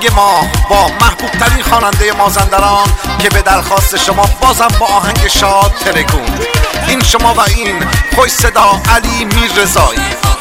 آهنگ ما با محبوب ترین خواننده مازندران که به درخواست شما بازم با آهنگ شاد ترکوند. این شما و این خوش صدا علی میررضایی.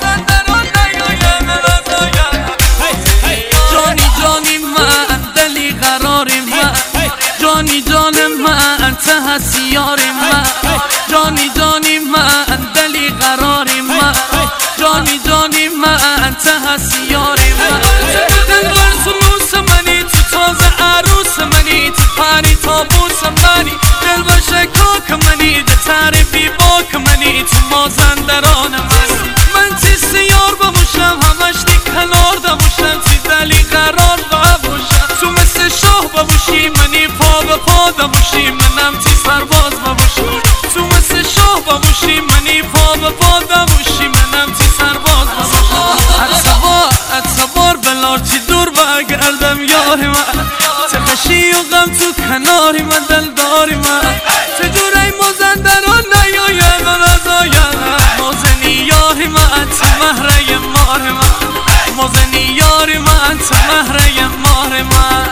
جانی جانی من دلی قرار من، جانی جان من ته هستی یار من، جانی جانی من دلی قرار من، جانی جانی من ته هستی یار من. دلبر سنوس منی تو تازه عروس منی، تو پری تابوس منی، دلبر شکاک منی، ده تعریفی باک منی، تو مازندران من تیست یار بموشم همش دی کنار دموشم، تی دلی قرار بموشم تو مثل شاه بموشی منی، پا به پا دموشی منم تی سرباز بموشم، تو مثل شاه بموشی منی، پا به پا دموشی منم تی سرباز بموشم. اتبار بلار تی دور بگردم یاری من، تخشی و غم تو کناری من، دلداری من، چجوری مازندران نیاید و نزاید، مازنی یاری من تو مهره مار من، مازنی یاری من تو مهره مار من.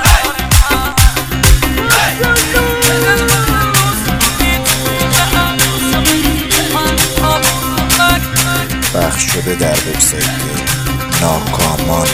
پخش شده در وبسایت ناکامان.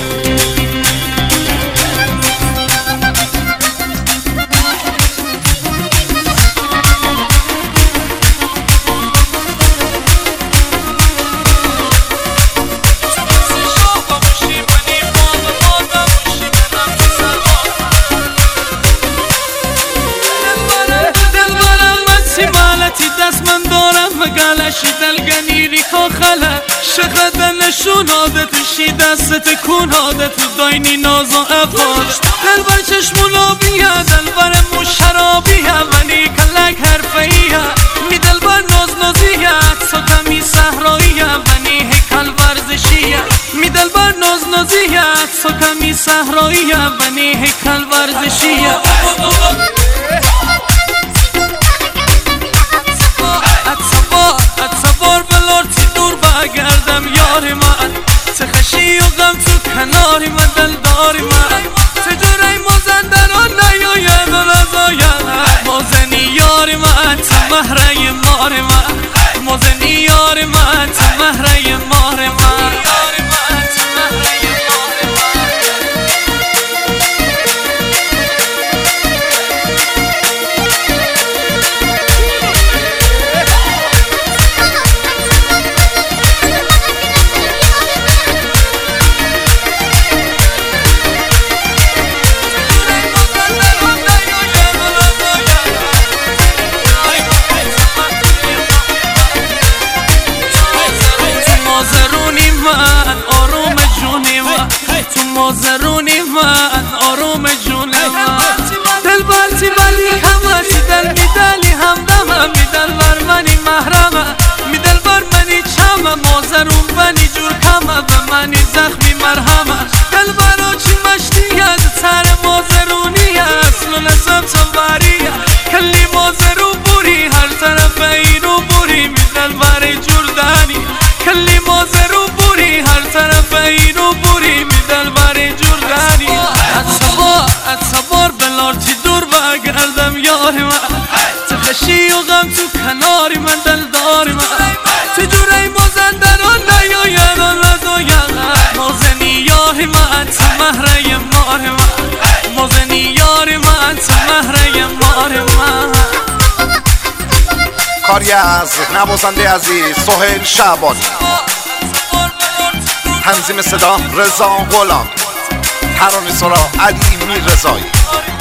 دست من دارم مگلشی دلگنیری که خله شقد نشون عادتشی دست تکون عادت داینی ناز و افاش، دلبر چشمون آبیه دلبر مو شرابیه ولی کلک حرفیه، می دلبر ناز نازیه عکسا کمی صحراییه ولی هیکل ورزشیه، می دلبر ناز نازیه عکسا کمی صحراییه ولی هیکل ورزشیه. گردم یاری من، تخشی و غم تو کناری من، دلداری من، چجوری مازندران نیاید و نزاید، مازنی یاری من تو مهره مار من، مازنی یاری من تو مهره مار من. مازرونی من آروم جونی من، دلبر تی ولی همه تی دل می دلی همدمه، می دلبر منی محرمه، می دلبر منی چمه، مازرون بنی جور کمه، به منی زخمی مرهمه، دلبرا چی مشتیه تر مازرونیه، اصل و نسب چنبریه، کلی مازرون بوری هر طرف اینو بوری، می دلبر جور دنی، کلی مازرون بوری هر طرف اینو بوری، می دلبر جور دنی. اتبار بلار تی دور بگردم یاری من، تخشی و غم تو کناری من، دلداری من، چجوری مازندران نیاید و نزاید، مازنی یاری من تو مهره مار من، مازنی یاری من تو مهره مار من. کاری از نوازنده عزیز سهیل شعبانی، تنظیم صدا رضا غلام، ترانه‌سرا علی میررضایی.